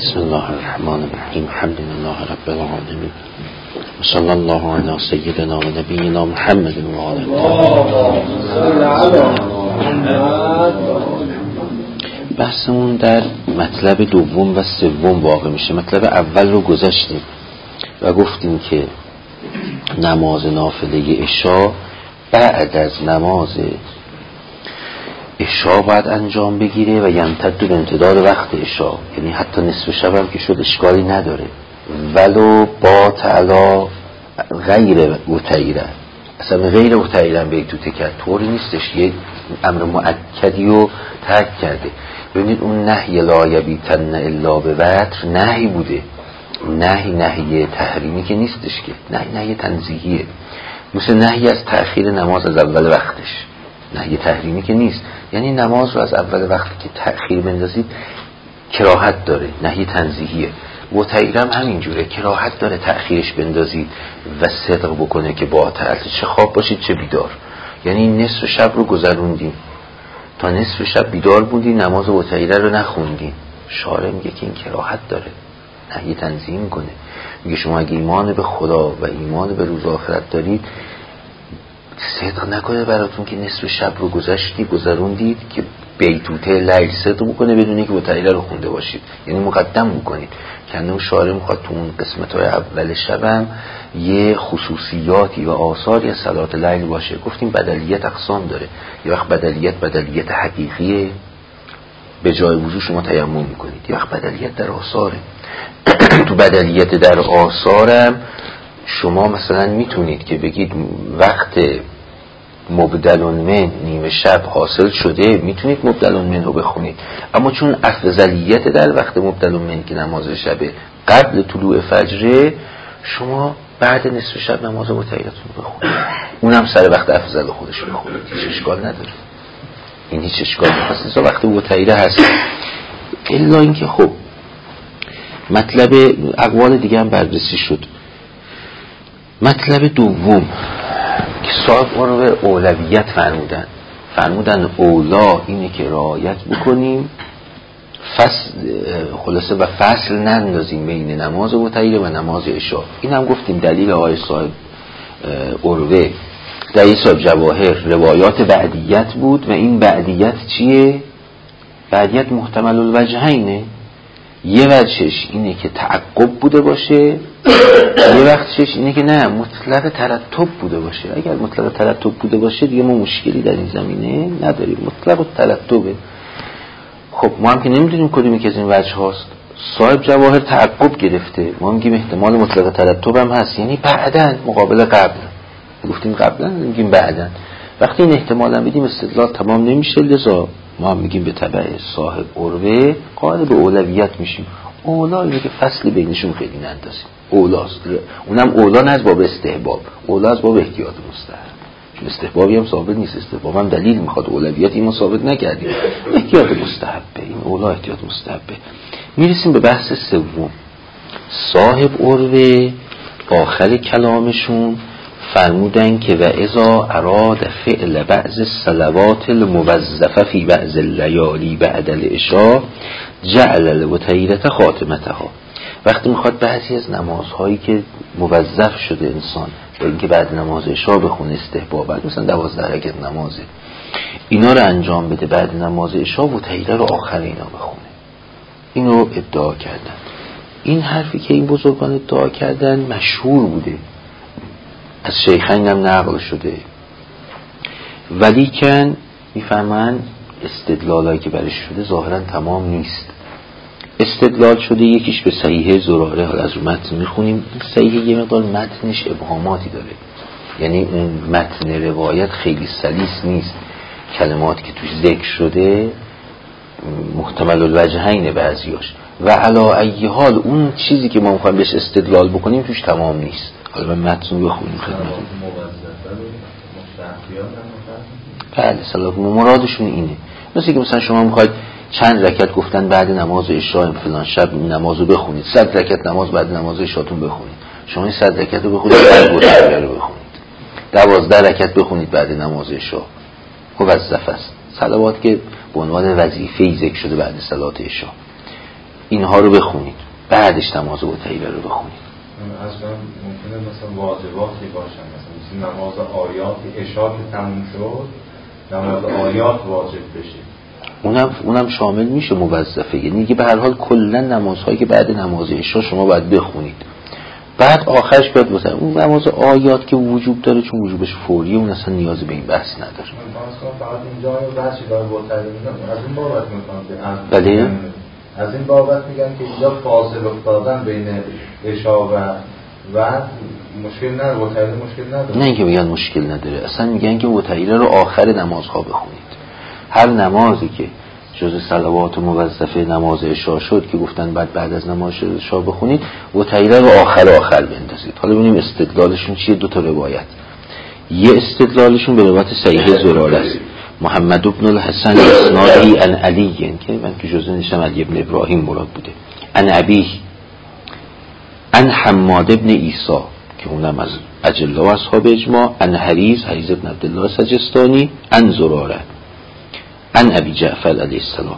بسم الله الرحمن الرحیم. الحمد لله رب العالمین و صلی الله علی سیدنا و نبینا محمد و آله. بحثمون در مطلب دوم و سوم واقع میشه. مطلب اول رو گذاشتیم و گفتیم که نماز نافله عشا بعد از نماز عشا باید انجام بگیره و یمتد به امتداد وقت عشا، یعنی حتی نصف شب هم که شد اشکالی نداره، ولو با تعالی غیر متعیره، اصلا غیر متعیره بیتوته کرد، طوری نیستش یه امر مؤکدی رو ترک کرده. ببینید اون نهی لا یبیتن الا به وتر نهی بوده، نهی تحریمی که نیستش، که نهی تنزیهیه، مثل نهی از تأخیر نماز از اول وقتش، نهی تحریمی که نیست. یعنی نماز رو از اول وقتی که تأخیر بندازید کراهت داره، نهی تنزیهیه. متعیرم همینجوره، کراهت داره تأخیرش بندازید و صدق بکنه که با تعلق چه خواب باشید چه بیدار. یعنی نصف شب رو گذروندیم، تا نصف شب بیدار بودیم، نماز متعیره رو نخوندیم. شارع میگه که این کراهت داره، نهی تنزیه میکنه، میگه شما اگه ایمان به خدا و ایمان به روز آخرت دارید صدق نکنه براتون که نصف شب رو گذروندید که بیتوته لیل صدق بکنه بدونی که متعیره رو خونده باشید، یعنی مقدم بکنید. که اون شارع میخواد تو اون قسمت‌های اول شبم یه خصوصیاتی و آثاری از صلات لیل باشه. گفتیم بدلیت اقسام داره، یه وقت بدلیت حقیقیه به جای وضو شما تیمم میکنید، یه وقت بدلیت در آثاره. تو بدلیت در آثارم شما مثلا میتونید که بگید وقت مبدل من نیمه شب حاصل شده، میتونید مبدل من رو بخونید، اما چون افضلیت در وقت مبدل من که نماز شبه قبل طلوع فجره، شما بعد نصف شب نماز متعیرتون رو بخونید، اونم سر وقت افضل خودش رو بخونید، هیچ اشکال نداره، این هیچ اشکال نداره. پس وقت متعیره هست. الا اینکه خب مطلب اقوال دیگه هم بررسی شد. مطلب دوم که صاحب اون رو به اولویت فرمودن اولا اینه که رعایت بکنیم خلاصه و فصل نندازیم بین نماز متعیره و نماز عشا. این هم گفتیم دلیل آقای صاحب اروه، دلیل صاحب جواهر روایات بعدیت بود و این بعدیت چیه؟ بعدیت محتمل الوجهینه. یه وجهش اینه که تعقب بوده باشه، یه وقتش اینه که نه مطلق ترتب بوده باشه. اگر مطلق ترتب بوده باشه دیگه ما مشکلی در این زمینه نداریم، مطلق ترتبه. خب ما هم که نمیدونیم کدومی که از این وجه هاست. صاحب جواهر تعقب گرفته، ما میگیم احتمال مطلق ترتب هم هست، یعنی بعدن مقابل قبل. گفتیم قبلا میگیم بعدن. وقتی این احتمال هم بدیم استدلال تمام نمیشه، لذا ما هم میگیم به تبع صاحب اروه قائل به اولویت میشیم. اولا اینه که فصل بینشون خیلی نندازیم، اولاست. اونم اولا نه از باب استحباب، اولا از باب احتیاط مستحب، چون استحبابی هم ثابت نیست، استحباب هم دلیل میخواد، اولویت اینو ثابت نکردیم، احتیاط مستحبه، این اولا احتیاط مستحبه. میرسیم به بحث سوم. صاحب اروه آخر کلامشون فرمودن که و اذا اراد فعل بعض الصلوات الموظفه فی بعض اللیالی بعد العشاء جعل المتعیرة خاتمتها. وقتی میخواد بعضی از نمازهایی که موظف شده انسان با اینکه بعد نماز عشاء بخونه استحباب، مثلا 12 رکعت نمازه، اینا رو انجام بده بعد نماز عشاء متعیره رو آخر اینا بخونه. اینو ادعا کردن. این حرفی که این بزرگان ادعا کردن مشهور بوده، از شیخین هم نقل شده، ولیکن میفهمن استدلالایی که برش شده ظاهرا تمام نیست. استدلال شده یکیش به صحیحه زراره، حالا از متن میخونیم. صحیحه یه مقدار متنش ابهاماتی داره، یعنی اون متن روایت خیلی سلیس نیست، کلماتی که توش ذکر شده محتمل الوجهین بعضیاش، و علا ای حال اون چیزی که ما میخوایم بهش استدلال بکنیم توش تمام نیست. حالا من متن بخونیم خدمتتون. بله صلاح مرادشون اینه. مثل که مثلا شما میخواید چند رکعت گفتن بعد نماز عشاء فلان شب نمازو بخونید، 100 رکعت نماز بعد نماز عشاءتون بخونید، شما این 100 رکعت رو بخونید بعد گذشته رو بخونید، 12 رکعت بخونید بعد نماز عشاء، موظف است. صلوات که به عنوان وظیفه‌ای ذکر شده بعد صلات عشاء، اینها رو بخونید، بعدش نماز قطیبه رو بخونید. اصلا ممکنه مثلا واجباتی باشن، مثلا نماز آیات عشا که تموم شد نماز آیات واجب بشه، اونم شامل میشه موظفه. یعنی که به هر حال کلا نمازهایی که بعد نماز عشا شما باید بخونید، بعد آخرش باید بزنید. اون نماز آیات که وجوب داره چون وجوبش فوریه، اون اصلا نیازی به این بحث نداره. فقط اینجا بحثی داره بوتری میگن از این بابت میکنم، بله از این بابت میگن که اینجا فاصله افتادن بین عشا و مشکل نداره، وتیره مشکل نداره. نه اینکه میگن مشکل نداره، اصلا میگن که وتیره رو آخر نمازها بخونید. هر نمازی که جز صلوات موظفه نماز عشا شد که گفتن بعد از نماز عشا بخونید، وتیره رو آخر بندازید. حالا ببینیم استدلالشون چیه. دو تا روایت، یه استدلالشون به روایت صحیح زراره است، محمد بن الحسن اسنادی عن علی، که من تو جزء نشم علی بن ابراهیم مراد بوده، عن ابی عن حماد بن عیسی که اونم از اجله و اصحاب اجماع، عن حریز بن عبدالله سجستانی، عن زراره عن ابی جعفر علیه السلام.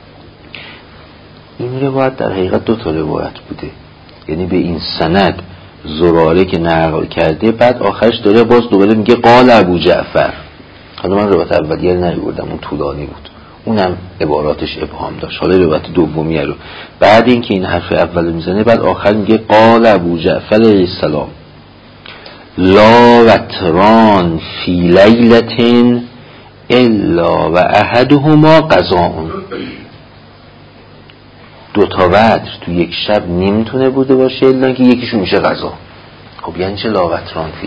این روایت در حقیقت دو تا روایت بوده، یعنی به این سند زراره که نقل کرده، بعد آخرش داره باز دوباره میگه قال ابو جعفر. حالا من روایت اولیه رو نیاوردم، اون طولانی بود، اونم عباراتش ابهام داشت. حالا روایت دومیه رو بعد اینکه این حرف اول میزنه، بعد آخر میگه قال ابو جعفر علیه السلام لا وتران فی لیلة الا و احدهما قضاء. دو تا وتر تو یک شب نمیتونه بوده باشه الا که یکیشون میشه قضا. خب یعنی چه لا وتران فی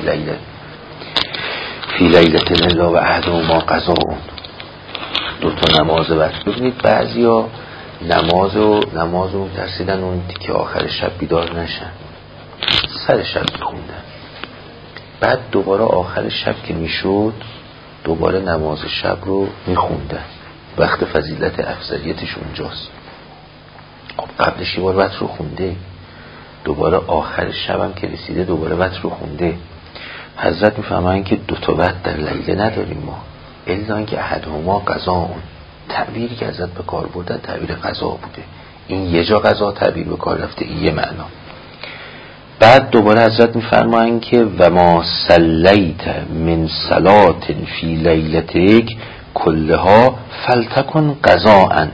لیلة الا و احدهما قضاء؟ دو تا نماز وتر. ببینید بعضیا نمازو ترسیدن اون که آخر شب بیدار نشن، سر شب میخوندن، بعد دوباره آخر شب که میشد دوباره نماز شب رو میخوندن. وقت فضیلت افضلیتش اونجاست. خب قبلش یه بار وتر رو خونده، دوباره آخر شبم که رسیده دوباره وتر رو خونده. حضرت میفهمن که دو تا وتر در لیله نداریم ما، الا اینکه احدهما قضاء. تعبیری که حضرت به کار بردن تعبیر قضا بوده. این یه جا قضا تعبیر به کار رفته، این یه معنا. بعد دوباره حضرت میفرمایند که و ما صلیت من صلات فی لیلتک کلها فلتکن قضاء.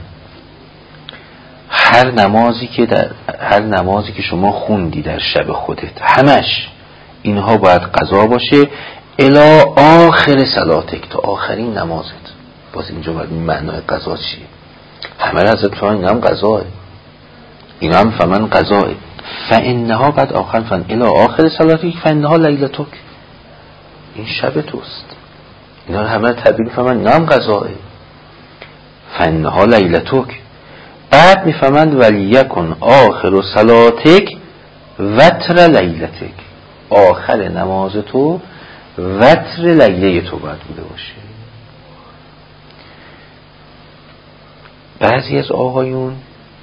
هر نمازی که شما خوندی در شب خودت، همش اینها باید قضا باشه، الی آخر صلاتک، تا آخرین نمازت. باز اینجا باید معنای قضا چیه؟ همه را حضرت فرمان این هم قضاه، این هم فمن قضاه، فانها بعد آخر فن الی آخر صلاتک فانها لیلتک، این شب توست. اینا رو همه تعبیر فرمان این هم قضاه، فانها لیلتک. بعد میفهمند ولیکن آخر صلاتک وتر لیلتک، آخر نماز تو وتر لیله تو باید بوده باشه. بعضی از آقایون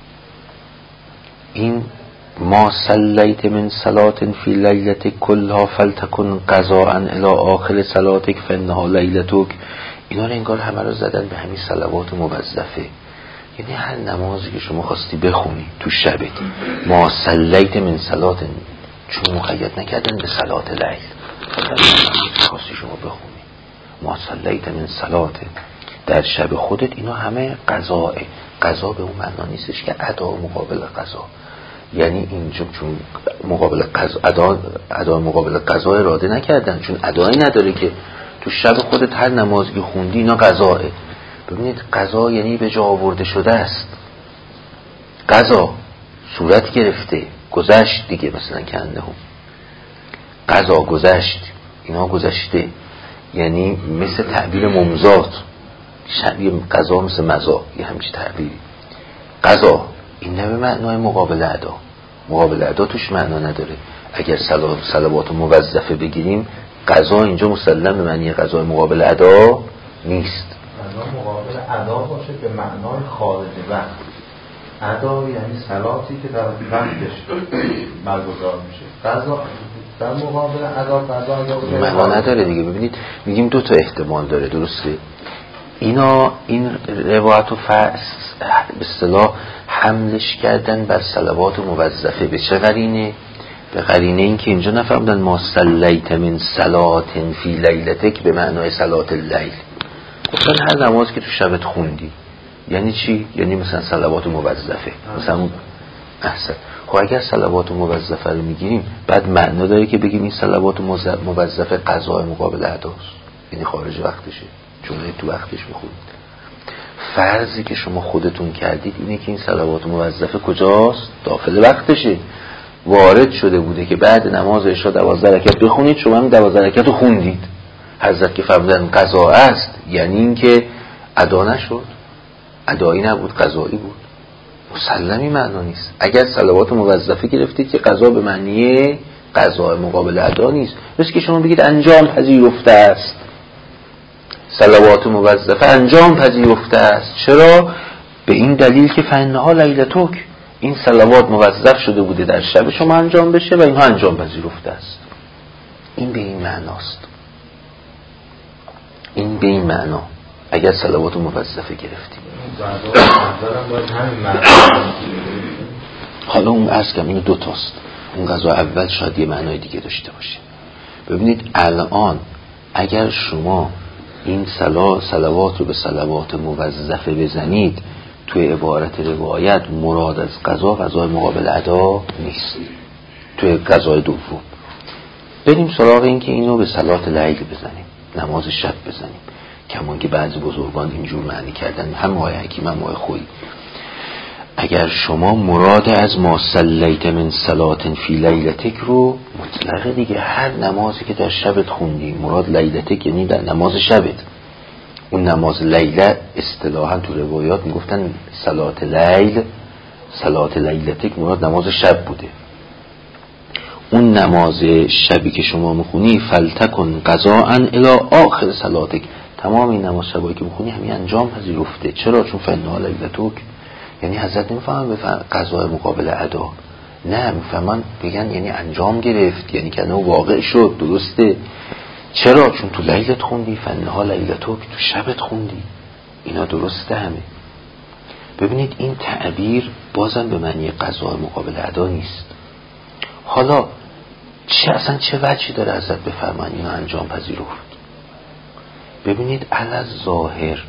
این ما صلیت من صلات فی لیلتک کلها فلتکن قضاء الی آخر صلاتک فانها لیلتک، اینا رو انگار همه رو زدن به همین صلوات موظفه. یعنی هر نمازی که شما خواستی بخونی تو شبت، ما صلیت من صلات، چون مقید نکردن به صلات لیل، خواستی شما بخونی ما صلیت من صلات در شب خودت، اینا همه قضاء. قضا به اون معنا نیستش که ادا مقابل قضا، یعنی اینجا چون مقابل قضا ادا مقابل قضا اراده نکردن، چون ادایی نداره که تو شب خودت هر نمازی که خوندی اینا قضاء. ببینید قضا یعنی به جا آورده شده است، قضا صورت گرفته، گذشت دیگه، مثلا کنه هم قضا گذشت، اینا گذشته، یعنی مثل تعبیر ممزات، شبیه قضا مثل مزا، یه همچی تعبیری. قضا این نه به معنای مقابل ادا، مقابل ادا توش معنا نداره. اگر صلوات موظفه بگیریم، قضا اینجا مسلم به معنی قضا مقابل ادا نیست. قضا مقابل ادا باشه به معنای خارج وقت. ادا یعنی صلاتی که در وقتش برگزار میشه. قضا در مقابل ادا قضا معنا نداره دیگه. ببینید میگیم دو تا احتمال داره، درسته؟ اینا این روایت رو به اصطلاح حملش کردن بر صلوات موظفه. به چه قرینه؟ به قرینه این که اینجا نفهمدن ما صلیت من صلات فی لیلتک به معنای صلات اللیل. گفتن هر نماز که تو شبت خوندی. یعنی چی؟ یعنی مثلا صلوات موظفه. مثلا احسن. خب اگر صلوات موظفه رو میگیریم بعد معنا داره که بگیم این صلوات موظفه قضاء مقابل اداست، یعنی خارج وقتشه، چون تو وقتش میخونید. فرضی که شما خودتون کردید اینه که این صلوات موظفه کجاست؟ داخل وقتشه، وارد شده بوده که بعد نماز عشا 12 رکعت بخونید، شما هم 12 رکعت رو خوندید. حضرت که فرمودن قضا است، یعنی این که ادا نشد، ادایی نبود، قضایی بود. مسلمی معنا نیست. اگر صلوات موظفه گرفتید که قضا به معنی قضا مقابل ادا نیست، مثل که شما بگید انجام پذیرفته است، صلوات موظفه انجام پذیرفته است. چرا؟ به این دلیل که فانها لیلتک، این صلوات موظف شده بوده در شب شما انجام بشه و اینها انجام پذیرفته است. این به این معناست. این به این معنا اگر صلوات موظفه گرفتیم. حالا اون عرض کردم اینو دو تاست. اون قضا اول شاید یه معنای دیگه داشته باشه. ببینید الان اگر شما این صلوات رو به صلوات موظفه بزنید، توی عبارت روایت مراد از قضا مقابل ادا نیست. توی قضای دوم بریم سراغ این که اینو به صلات لیل بزنیم، نماز شب بزنیم، کما که بعضی بزرگان اینجور معنی کردن، هم آقای حکیم هم آقای خویی. اگر شما مراد از ما صلیت من صلات فی لیلتک رو مطلق دیگه، هر نمازی که در شبت خوندی، مراد لیلتک یعنی در نماز شبت. اون نماز لیله اصطلاحا تو روایات میگفتن صلات لیل، صلات لیلتک مراد نماز شب بوده. اون نماز شبی که شما میخونی فلتکن قضاء الی آخر صلاتک، تمام این نماز شبایی که میخونی همین انجام پذیرفته. چرا؟ چون فانها لیلتک. یعنی حضرت نمیفهمن به قضاء مقابل ادا، نه میفهمن بگن یعنی انجام گرفت، یعنی که واقع شد، درسته. چرا؟ چون تو لیلت خوندی، فانها لیلتک، تو شبت خوندی. اینا درسته همه. ببینید این تعبیر بازم به معنی قضاء مقابل ادا نیست. حالا اصلا چه وجهی داره حضرت بفرمایند اینا انجام پذیرفت؟ ببینید علی ظاهر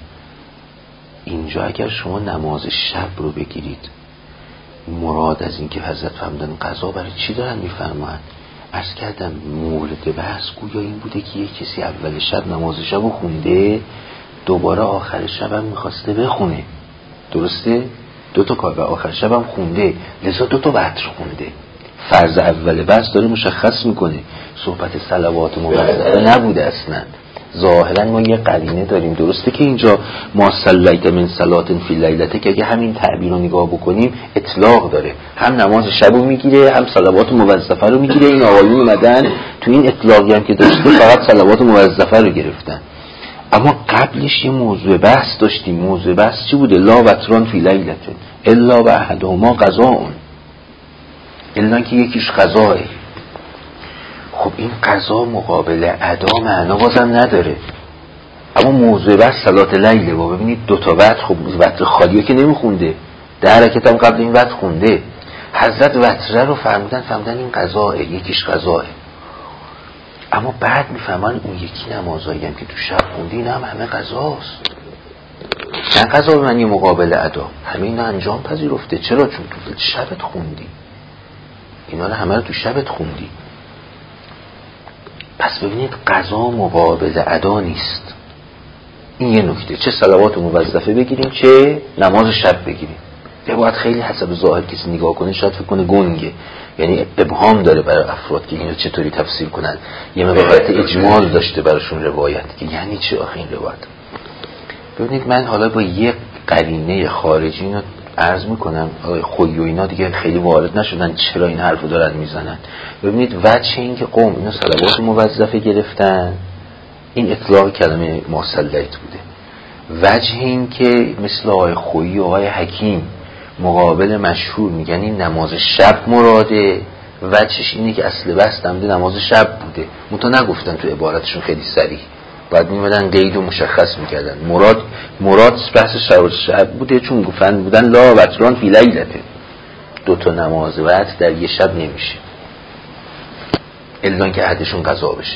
اینجا اگر شما نماز شب رو بگیرید، مراد از این که حضرت فرمودن قضا برای چی دارن میفرمایند؟ عرض کردم مورد بحث گویا این بوده که یک کسی اول شب نماز شب رو خونده، دوباره آخر شب هم میخواسته بخونه، درسته؟ دوتا کار به آخر شب هم خونده، لذا دوتا وتر خونده. فرض اول بحث داره مشخص میکنه، صحبت صلوات موظفه نبوده اصلا. ظاهرا ما یه قرینه داریم، درسته که اینجا ما صلیت من صلات فی لیلته، که اگه همین تعبیر رو نگاه بکنیم اطلاق داره، هم نماز شب رو میگیره هم صلوات موظفه رو میگیره. این آقایون اومدن تو این اطلاقی هم که داشته فقط صلوات موظفه رو گرفتن. اما قبلش یه موضوع بحث داشتیم. موضوع بحث چی بوده؟ لا وتران فی لیلته الا و احدهما قضاء، الا که یکیش قضاه. خب این قضا مقابل ادا معنا بازم نداره. اما موضوع بحث صلات لیله. و ببینید دوتا وتر، خب وتر خالیه که نمیخونده، 10 رکعت هم قبل این وتر خونده. حضرت وتره رو فرمودن این قضاه، یکیش قضاه. اما بعد میفهمن اون یکی نمازایی هم که تو شب خوندی اینا هم همه قضاست. نه قضا به معنی مقابل ادا، همه اینا انجام پذیرفته. چرا؟ چون تو شبت خوندی، اینا رو همه رو تو شبت خوندی. پس ببینید قضا مقابل ادا نیست. این یه نکته. چه صلوات موظفه بگیریم چه نماز شب بگیریم. یه باید خیلی حسب ظاهر کسی نگاه کنه شاید فکر کنه گنگه، یعنی ابهام داره برای افراد که اینو چطوری تفسیر کنن. یه مقایت اجمال داشته براشون روایت که یعنی چی آخه این روایت. ببینید من حالا با یه قرینه خارجی اینو عرض میکنم، خویی و اینا دیگه خیلی وارد نشدن چرا این حرفو دارن میزنن. ببینید وجه این که قوم اینا صلوات موظفه گرفتن، این اطلاق کلمه مصلیت بوده. وجه این که مثل آقای خویی و آقای حکیم مقابل مشهور میگن این نماز شب مراده، وجهش اینه که اصل بحث نماز شب بوده، منتها نگفتن تو عبارتشون خیلی صریح، بعد میمدن قید و مشخص میکردن. مراد بحث شب بوده، چون گفتن بودن لا وتران فی لیلته، 2 نماز وتر در یه شب نمیشه الا که عهدشون قضا بشه.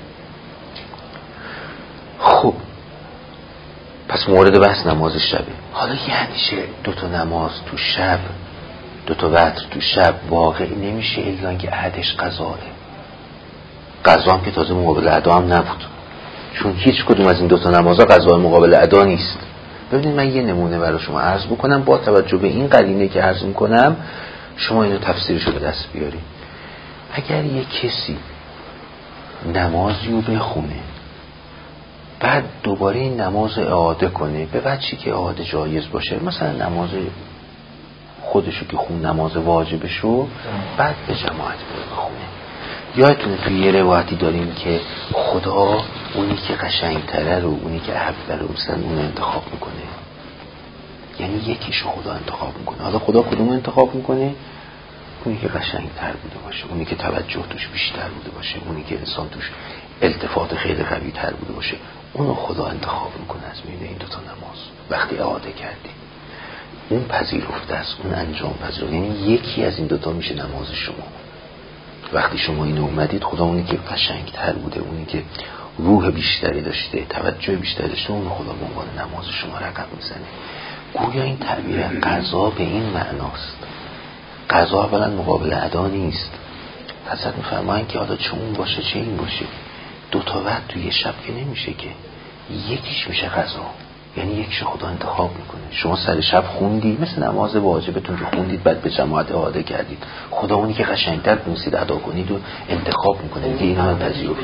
خب پس مورد بحث نماز شبه. حالا یعنی چه 2 نماز تو شب، 2 وتر تو شب واقع نمیشه الا که عهدش قضاه. قضا هم که تازه مقابل ادا هم نبود، چون هیچ کدوم از این 2 نمازها قضا مقابل ادا نیست. ببینید من یه نمونه برای شما عرض بکنم، با توجه به این قرینه که عرض میکنم شما اینو تفسیرشو به دست بیارید. اگر یه کسی نمازی رو بخونه بعد دوباره این نماز اعاده کنه به وجهی که اعاده جایز باشه، مثلا نماز خودشو که خون نماز واجبشو بعد به جماعت بخونه. یادتونه توی یه روایتی داریم که خدا اونی که قشنگتره رو، اونی که احبه رو مثلا اون انتخاب میکنه، یعنی یکیشو خدا انتخاب میکنه. حالا خدا کدوم انتخاب میکنه؟ اونی که قشنگتر بوده باشه، اونی که توجه توش بیشتر بوده باشه، اونی که انسان توش التفات خیلی قوی تر بوده باشه، اونو خدا انتخاب میکنه از بین این 2 نماز. وقتی اعاده کردی اون پذیرفته است، اون انجام پذیرفته، یعنی یکی از این 2 میشه نماز شما. وقتی شما اینو اومدید خدا اونی که قشنگتر بوده، اونی که روح بیشتری داشته، توجه بیشتری داشته، اون خدا به عنوان نماز شما رقم میزنه. گویا این تعبیر قضا به این معناست. قضا اولا مقابل ادا نیست. حضرت میفرمایند که حالا چه اون باشه چه این باشه 2 وقت توی شب که نمیشه که، یکیش میشه قضا، یعنی یکیش خدا انتخاب میکنه. شما سر شب خوندی مثل نماز واجبتون که خوندید بعد به جماعت اعاده کردید، خدا اونی که قشنگتر تونستید ادا کنید و انتخاب میکنه دیگه اینو من پذیرفتم.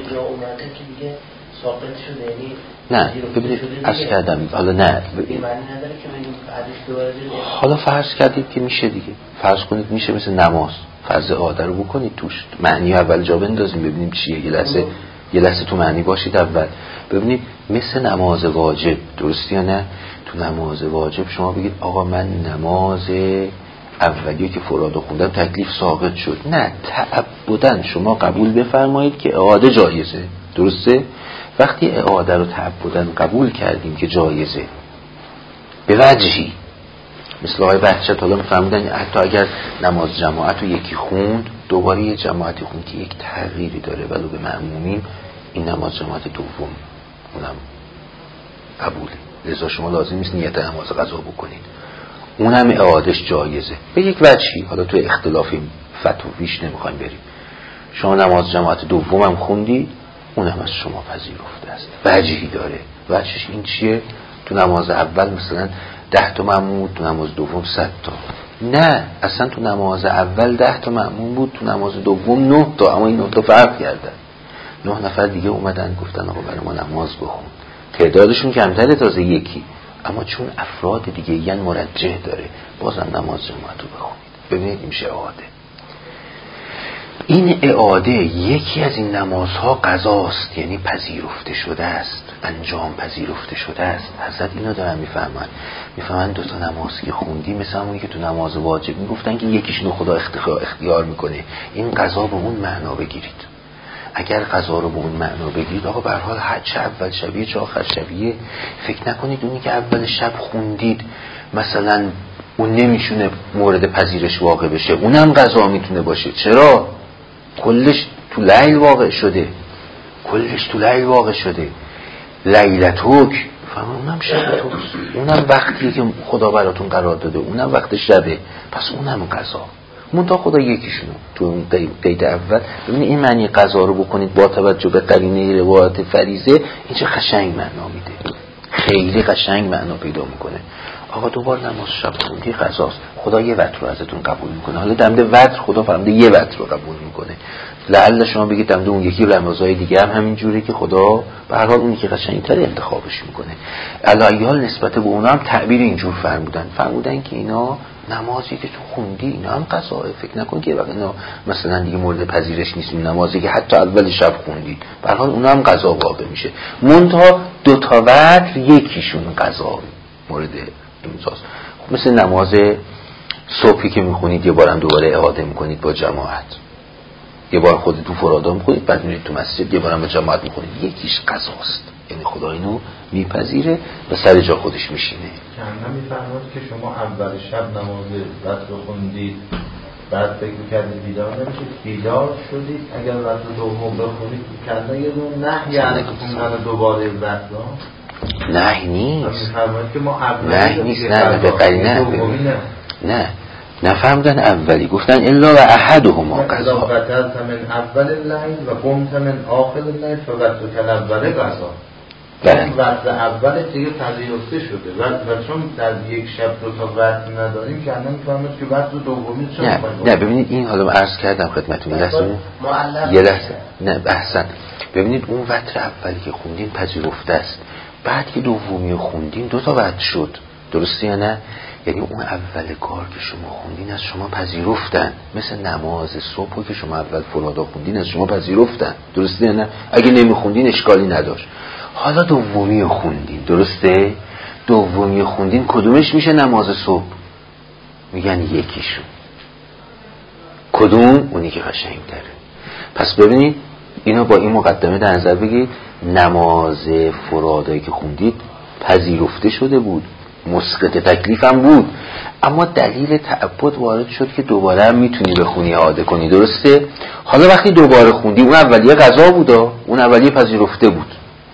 نه ببینید عرض کردم حالا نه حالا فرض کردید که میشه دیگه، فرض کنید میشه مثل نماز، فرض اعاده رو بکنید توش معنی اول جا بندازیم ببینیم چیه. یه لحظه تو معنی باشید اول ببینید مثل نماز واجب، درستی یا نه؟ تو نماز واجب شما بگید آقا من نماز اولیه که فرادو خوندم تکلیف ساقط شد، نه تعبداً شما قبول بفرمایید که اعاده جایزه، درسته؟ وقتی اعاده رو تعبداً قبول کردیم که جایزه به وجهی، مثل آقای بهجت حالا میفهمیدن حتی اگر نماز جماعت رو یکی خوند دوباره یه جماعتی خوند که یک تغییری داره ولو به مأمومین، این نماز جماعت دوم اونم قبوله، لذا شما لازم نیست نیت نماز قضا بکنید، اونم اعادش جایزه به یک وجهی. حالا تو اختلافی فتویش نمیخوایم بریم. شما نماز جماعت دوم هم خوندید اونم از شما پذیرفته است، وجهی داره. وجهش این چیه؟ تو نماز اول مثلا 10 مأموم بود، تو نماز دوم 100 نه اصلا تو نماز اول 10 مأموم بود، تو نماز دوم 9 اما این 9 فرق کردن. 9 نفر دیگه اومدن گفتن آقا برای ما نماز بخون، تعدادشون کمتره تازه یکی، اما چون افراد دیگه یعنی مرجح داره بازم نماز جماعت رو بخونید. ببینید این میشه اعاده. این اعاده یکی از این نمازها قضاست، یعنی پذیرفته شده است، انجام پذیرفته شده است. حضرت اینو دارن میفهمن 2 نماز که خوندی مثل همونی که تو نماز واجب میگفتن که یکیشونو خدا اختیار میکنه، این قضا به اون معنا بگیرید. اگر قضا رو به اون معنا بگیرید آقا به هر حال چه اول شبیه چه آخر شبیه، فکر نکنید اونی که اول شب خوندید مثلا اون نمیشونه مورد پذیرش واقع بشه، اونم قضا میتونه باشه. چرا؟ کلش تو لیل واقع شده، لیلتوک اونم شب توست، اونم وقتی که خدا براتون قرار داده، اونم وقت شبه، پس اونم قضا. منتها خدا یکیشونو تو اون قید اول. ببینید این معنی قضا رو بکنید با توجه به قرینه روایت فریضه، این چه قشنگ معنا میده، خیلی قشنگ معنا پیدا میکنه. آقا دوبار نماز شب خوندی قضاست، خدا یه وتر رو ازتون قبول میکنه. حالا دمده وتر خدا فرموده یه وتر رو قبول میکنه، لعل شما بگید دمده اون یکی نمازهای دیگه هم همین جوری که خدا به هر حال اونی که قشنگ‌تر انتخابش میکنه. علایال نسبت به اونا هم تعبیر اینجور فرمودن که اینا نمازی که تو خوندی اینا هم قضاه. فکر نکن که اینا مثلا دیگه مورد پذیرش نیست، نمازی که حتی اول شب خوندید به هر حال اونا هم قضا واقع میشه. منتها 2 وتر یکیشون قضا مورد امضاست. مثل نماز صبحی که میخونید یه بارم دوباره اعاده میکنید با جماعت، یه بار خودت تو فرادا میخونید بعد میرید تو مسجد، یه بارم با جماعت میخونید، یکیش قضاست. یعنی خدا اینو میپذیره و سر جا خودش میشینه. چند میفرماد که شما اول شب نماز وتر رو خوندید بعد فکر می‌کردید بیدار نمیشید، بیدار شدید اگر وتر دوم بخونید کنده یه دون نهی از خوندن دوباره وتر. نهی نیست، میفرماد که ما نهی نیست، نه به قرینه نه نفهمدن اولی، گفتن الا و احدهما قضا قتلت من اول الليل و قمت من آخر الليل فوترك الاول قضا. این وقت اول دیگه پذیرفته شده و چون در یک شب دو تا وقت نداریم که الان میفهمید که وقت دومی چون نه ببینید این حالا عرض کردم خدمتتون یه لحظه نه احسن. ببینید اون وتر اولی که خوندیم پذیرفته است، بعد که دومی رو خوندیم دو تا وتر شد، درسته یا نه؟ یعنی اون اول کار که شما خوندین از شما پذیرفتن، مثل نماز صبح که شما اول فرادا خوندین از شما پذیرفتن، درسته یا نه؟ اگه نمیخوندین اشکالی نداشت. حالا دومی رو خوندین، درسته؟ دومی رو خوندین کدومش میشه نماز صبح؟ میگن یکیشون. کدوم؟ اونی که قشنگ تره. پس ببینید اینو با این مقدمه در نظر بگید، نماز فرادایی که خوندید پذیرفته شده بود، مسقط تکلیف هم بود، اما دلیل تعبد وارد شد که دوباره هم میتونی بخونی اعاده کنی، درسته؟ حالا وقتی دوباره خوندی اون اولیه قضا بودا، اون اولیه پذیرفته بود،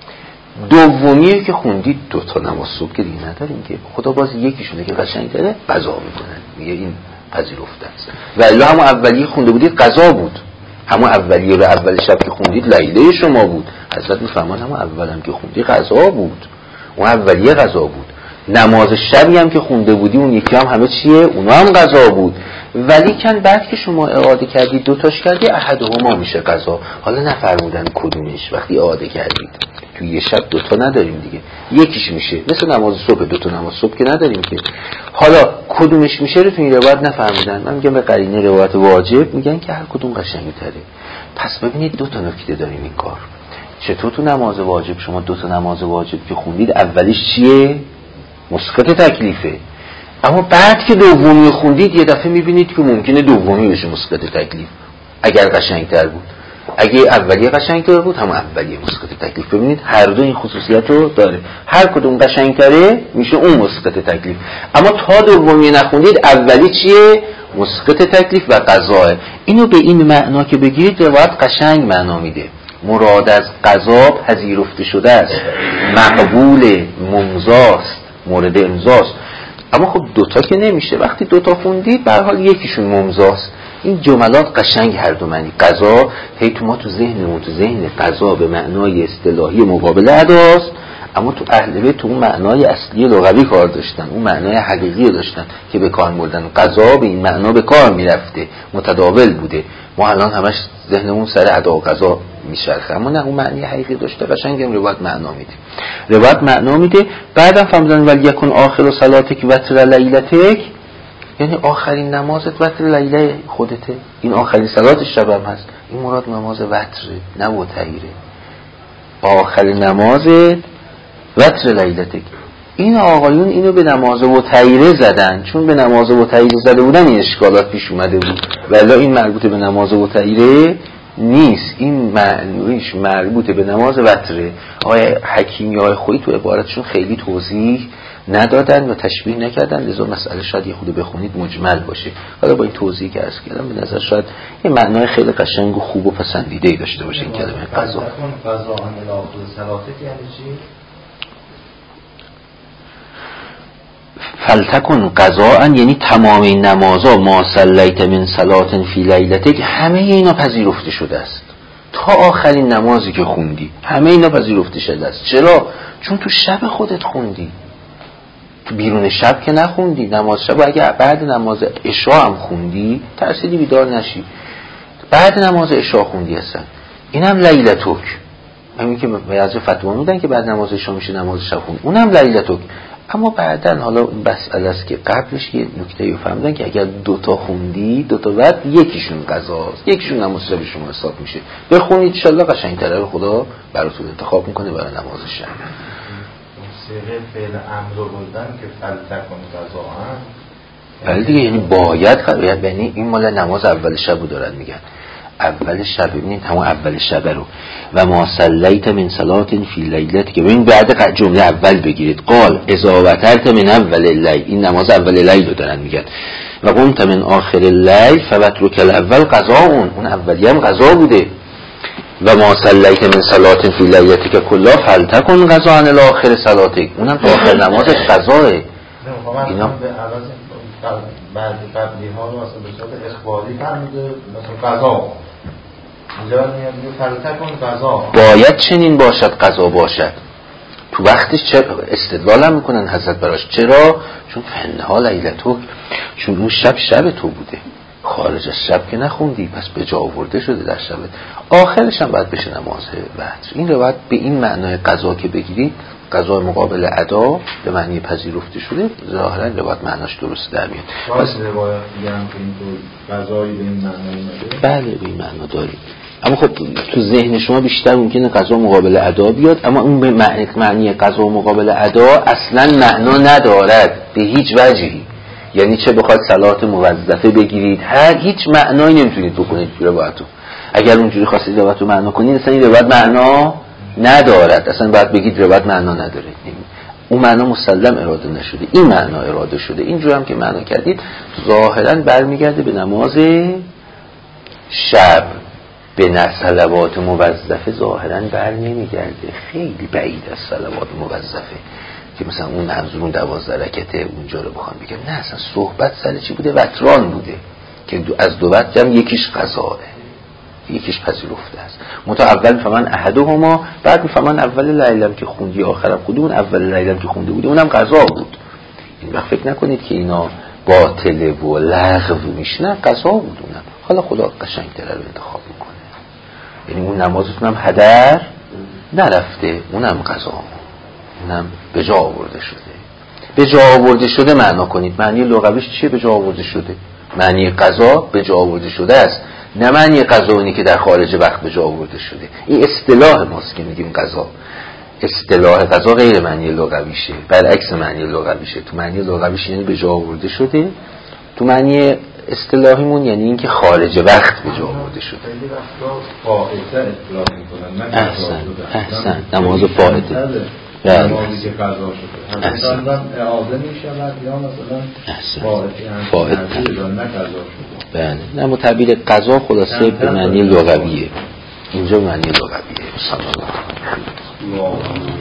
دومیه که خوندید دو تا نماز صبح که دیگه نداریم که خدا باز یکیشونه که قشنگ داره قضا میکنه، میگه این پذیرفته است. و الا همون اولیه خونده بودید قضا بود، همون اولیه رو اول شب که خوندید لیله شما بود. حضرت میفرمان همون اولم که خوندی قضا بود، اون اولیه قضا بود. نماز شبی هم که خونده بودی اون یکی هم همه چیه؟ اونا هم قضا بود. ولی کن بعد که شما اعاده کردید دوتاش کردی احدهما میشه قضا. حالا نفرمودن کدومش، وقتی اعاده کردید تو یه شب دوتا نداریم دیگه، یکیش میشه، مثل نماز صبح دوتا نماز صبح که نداریم که. حالا کدومش میشه رو تو این روایت نفرمودن. من میگم به قرینه روایت واجب میگن که هر کدوم قشنگی تره. پس ببینید دو تا نکته داریم این کار. چطور تو نماز واجب شما دو تا نماز واجب که خوندید اولیش چیه؟ مسقط تکلیفه، اما بعد که دومی خوندید یه دفعه میبینید که ممکنه دومی بشه مسقط تکلیف اگر قشنگتر بود. اگه اولیه قشنگتر بود همون اولیه مسقط تکلیف. ببینید هر دو این خصوصیت رو داره، هر کدوم قشنگتره میشه اون مسقط تکلیف. اما تا دومی نخوندید اولی چیه؟ مسقط تکلیف و قضاه. اینو به این معنا که بگیرید روایت قشنگ معنا میده. مراد از قضا پذیرفته شده است، مقبول، ممضاست، مورد امضاست. اما خب دوتا که نمیشه، وقتی دوتا خوندید به هر حال یکیشون ممضاست. این جملات قشنگ هر دو معنی. قضا هی تو ما تو ذهن قضا به معنای اصطلاحی مقابله اداست، اما تو اهل بیت تو اون معنای اصلی لغوی کار داشتن، اون معنای حقیقی داشتن که به کار بردن. قضا به این معنا به کار میرفته، متداول بوده. ما الان همش ذهنمون سر ادا و قضا میشرخه، اما نه، اون معنی حقیقی داشته. قشنگ هم روایت معنا میده، روایت معنا میده. بعدم فهمیدن ولی یکن آخر صلاتک وتر لیلتک، یعنی آخرین نمازت وتر لیله خودته، این آخرین صلات شب هم هست. این مراد نماز وتره نه وتیره. آخرین نمازت وتر لیلتک. این آقایون اینو به نماز وتیره زدن، چون به نماز وتیره زده بودن این اشکالات پیش اومده بود. ولی این مربوط به نماز وتیره نیست، این معنیش مربوط به نماز وتره. آقای حکیمی آقای خویی تو عبارتشون خیلی توضیح ندادن و تشبیه نکردن، لذا مسئله شاید یه خود بخونید مجمل باشه. حالا با این توضیحی که عرض کردم به نظر شاید یه معنای خیلی قشنگ و خوب و پسندیده‌ای داشته باشه این کلمه قضا. قضا عن الاخر صلاتک یعنی چی؟ فلتکن قضاء یعنی تمام این نمازا ما صلیت من صلات فی لیلتک، همه اینا پذیرفته شده است. تا آخرین نمازی که خوندی همه اینا پذیرفته شده است. چرا؟ چون تو شب خودت خوندی، تو بیرون شب که نخوندی. نماز شب اگه بعد نماز عشا هم خوندی ترسیدی بیدار نشی، بعد نماز عشا خوندی هستن، اینم لیلتک. همین که بعضی فتوا میدن که بعد نماز عشا میشه نماز شب خوند، اونم لیلتک. اما بعدن حالا مسئله است که قبلش یه نکته رو فهمیدن که اگر دوتا خوندی دوتا بعد یکیشون قضاست، یکیشون نماز شب شما حساب میشه. بخونید انشالله قشنگ‌تره رو خدا براتون انتخاب میکنه برای نماز شب. صیغه فعل امر رو بردن که فلتکن قضاء، ولی دیگه یعنی باید، یعنی این مال نماز اول شب رو دارن میگن. اول شب. ببینید همون اول شب رو و ما صلیت من صلات فی لیلت که ببین بعد جمله اول بگیرید قال اذا وترت من اول اللیل، این نماز اول لیل رو دارن میگن. و قمت من آخر اللیل فوترک الاول قضا، اون اولی هم قضا بوده. و ما صلیت من صلات فی لیلت که کلا فلتکن قضا عن الاخر صلاتک، اونم تا آخر نمازش قضاه. اینا به عوض بعضی قبلی ها رو مثلا به صورت اخباری فرموده، مثلا قضا اینجا میگه فلتکن قضا، باید چنین باشد قضا باشد. تو وقتش چرا استدلال هم میکنن حضرت براش؟ چرا؟ چون فنها لیلتو، چون اون شب تو بوده، خارج از شب که نخوندی، پس به جا آورده شده در شب. آخرش هم باید بشه نماز وتر. این روایت به این معنای قضا که بگیرید، قضا مقابل ادا به معنی پذیرفته شده، ظاهرا روایت معناش درست در میاد. پس روایت میگن که اینطور قضایی به این معنی نمیده. بله به این معنا داریم، اما خب تو ذهن شما بیشتر ممکنه قضا مقابل ادا بیاد، اما اون به معنی قضا مقابل ادا اصلا معنا ندارد به هیچ وجهی. یعنی چه بخواد صلات موظفه بگیرید، هیچ معنایی نمیتونید بکنید تو روایتو. اگر اونجوری خواستید روایتو معنا کنید، اصلا این روایت معنا ندارد، اصلا باید بگید روایت معنا نداره. اون معنا مسلم اراده نشده، این معنا اراده شده. اینجور هم که معنا کردید ظاهرا برمیگرده به نماز شب. به صلوات موظفه ظاهرا بر نمیگرده، خیلی بعید از صلوات موظفه که مثلا اون منظور 12 رکعته اونجا رو بخوام بگم. نه، اصلا صحبت سر چی بوده؟ وتران بوده که از دو وتر هم یکیش قضاه، یکیش پذیرفته است. متا اول میفهمن احدهما، بعد میفهمن اول لیلم که خوندی آخرم خوندی، اون اول لیلم که خونده بودی اونم قضا بود. این وقت فکر نکنید که اینا باطله و لغو میشه، نه قضا بود اونم. حالا خدا قشنگ‌تر رو انتخاب میکنه، یعنی اون نمازتون هم هدر نرفته، اونم قضا، اونم به جا آورده شده. به جا آورده شده معنا کنید. معنی لغویش چیه به جا آورده شده؟ معنی قضا به جا آورده شده است، نه معنی قضا اونی که در خارج وقت به جا آورده شده. این اصطلاح ماست که میگیم قضا. اصطلاح قضا غیر معنی لغویشه، برعکس معنی لغویشه. تو معنی لغویش یعنی به جا آورده شده، تو معنی اصطلاحیمون یعنی این که خارج وقت به جا آورده شده. خیلی وقتا فائته اطلاق میکنن، نه احسن نماز فائته، نمازی که قضا شده مثلا اعاده میشود یا مثلا فائته نه قضا شده. بله، نه تعبیر قضا خلاصه به معنی لغویه، اینجا معنی لغویه. صلی الله علیه و